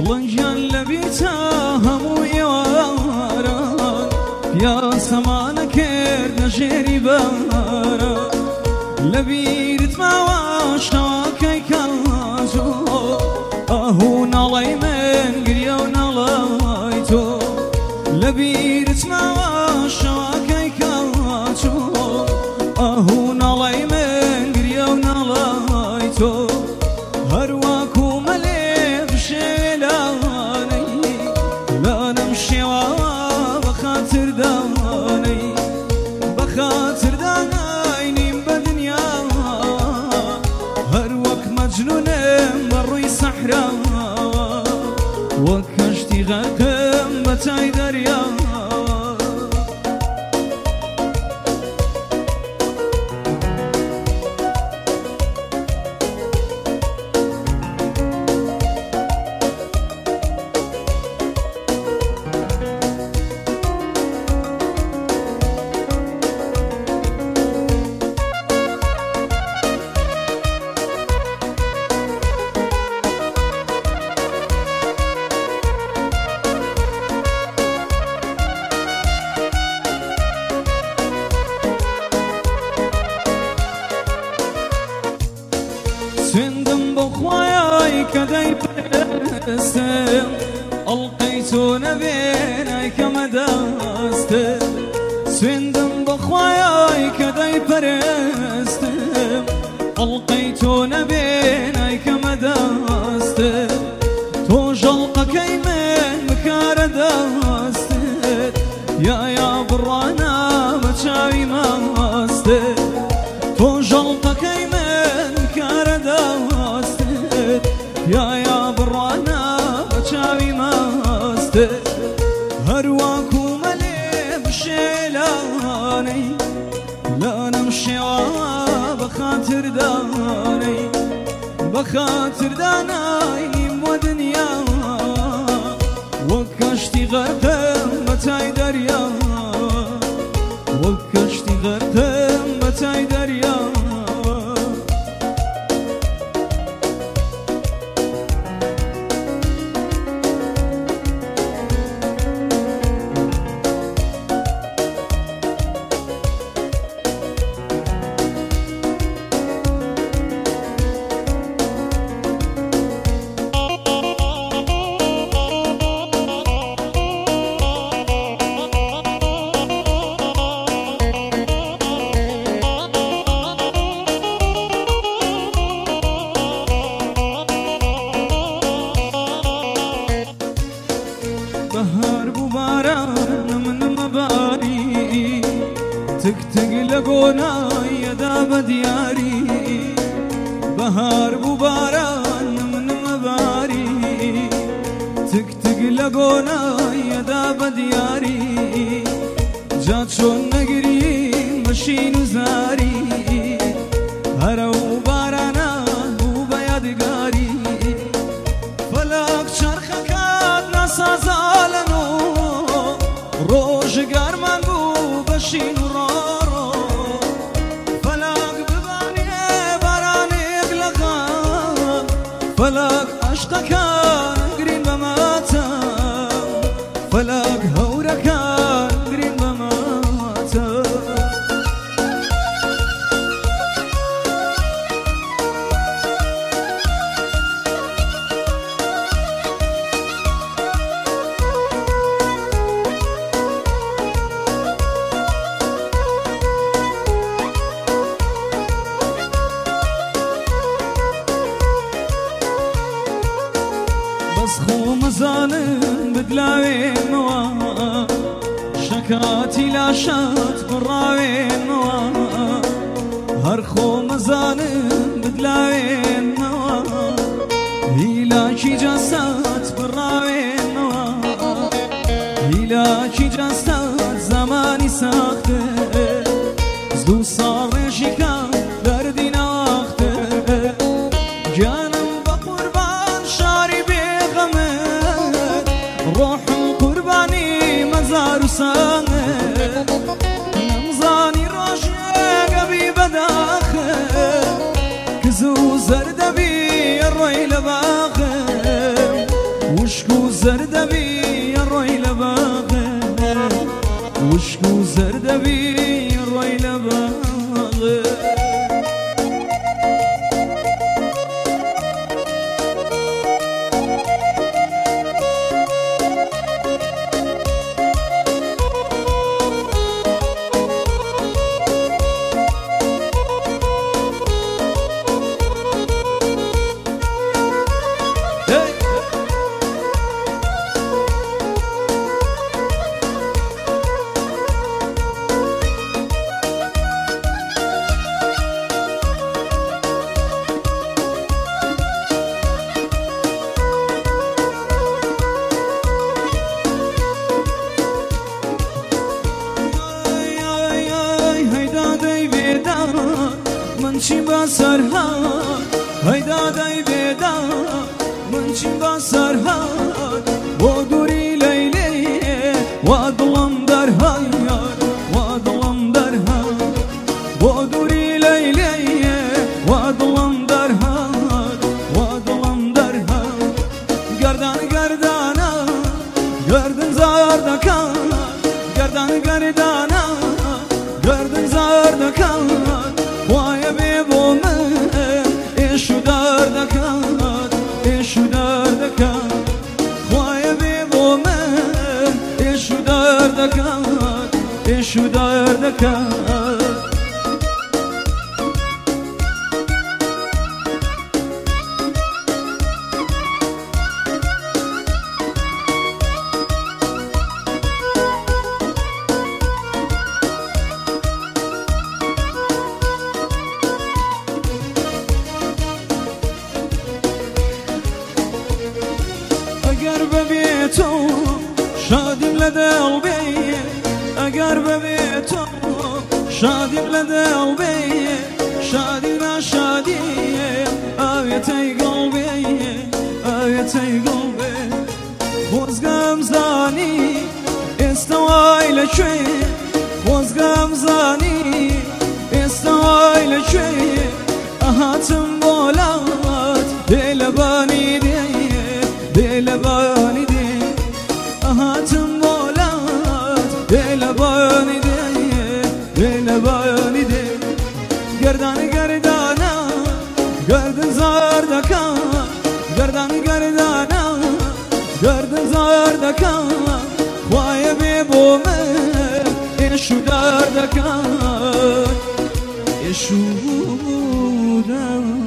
دڵنجیان لەبیر تا هەموو ئێواران پیاسەمانە کرد لە ژێری باران لەبیرت ماوە شەواکەی کاجۆ ئەهوو ناڵەی من گریە و ناڵای تۆ لەبیرت ماوە شەواکەی کاجۆ ئەهوو ناڵەی من گریە و ناڵای تۆ هەروەکو مەلێ بشێلانەی لانەم شێوە بەخاتردانەی بەخاتردانای نیم بە دنیا هەروەک مەجنونم بەڕووی سەحرا وەک کەشتی غەرقم بە تای دەریا سوێندم بۆ خوایای کە دەیپەرستم ئەڵقەی تۆ نەبێنای کە مەدەستم سوێندم بۆ خوایای کە دەیپەرستم ئەڵقەی تۆ نەبێنای کە مەدەستم تۆ ژەڵقەکەی من بکارە دەستت یایا بڕوانە بە چاوی مەستت تۆ ژەڵقەکەی من کارە دەستت یایا بڕوانە بە چاوی مەستت هەروەکو مەلێ بشێلانەی لانەم شێوە بەخاتردانەی بەخاتردانای نیم بۆ دنیا وەک کەشتی غەرقم بە تای دەریا وەک کەشتی غەرقم بە تای دەریا بەهار بوو باران من مەباری تک تک لە گۆنایەدا بە دیاری بەهار بوو باران من مەباری تک تک لە گۆنایەدا بە دیاری جا چۆن نەگریم بەشین و زاری هەرە و بارانە بوو بە یادگاری فەلەک چەرخەکەت نەسازالن و ڕۆژگارمان بوو بەشین و ڕۆڕۆ فەلەک ببانێ بارانێک لەقام فەلەک عەشقەکان گرین بە ماتەم فەلەک هەورەکان گرین بە ماتەم بەس خۆ مەزانم بدلاوێنەوە شەکاتی لاشات بڕاوێنەوە هەر خۆ مەزانم بدلاوێنەوە هیلاکی جەسەت بڕاوێنەوە هیلاکی جەسەت زەمانی ساختە زوو ساڵ ڕێژی کەم دەردی ناوەختە گیانم بە قوربان شاری بێغەمت ڕۆحم قوربانی مەزار و سانت نەمزانی ڕۆژێگە بی بەداخت کە زوو زەردەبی ڕۆی لە باخم وش زردبي الروي لباغي وشكو زردبي الروي لباغي من چی با سرحد هیدا دای بیدار من چی با سرحد و دوری لیلی و دلم در حیار و دلم در حد و دوری لیلی و دلم در حد و دلم در حد گردن گردانا گردن زاردکان گردن گردانا گردن زاردکان وای بیبو من ایشو دردکات ایشو دردکات وای بیبو من ایشو دردکات ایشو دردکات اگر ببی تو شادیم لدل بی اگر ببی تو شادیم لدل بی شادی و شادی آیت ای قلبی آیت ای قلبی بزگم زانی استوای لچی بزگم زانی استوای لچی اهاتم بولات دل بانی دی دل بانی دی اهاتم بولات دل بانی دی دل بانی دی گردن گردانا گردن زاردکان گردن گردانا گردن زاردکان وای بیبو من ایشو دردکان ایشو دردکان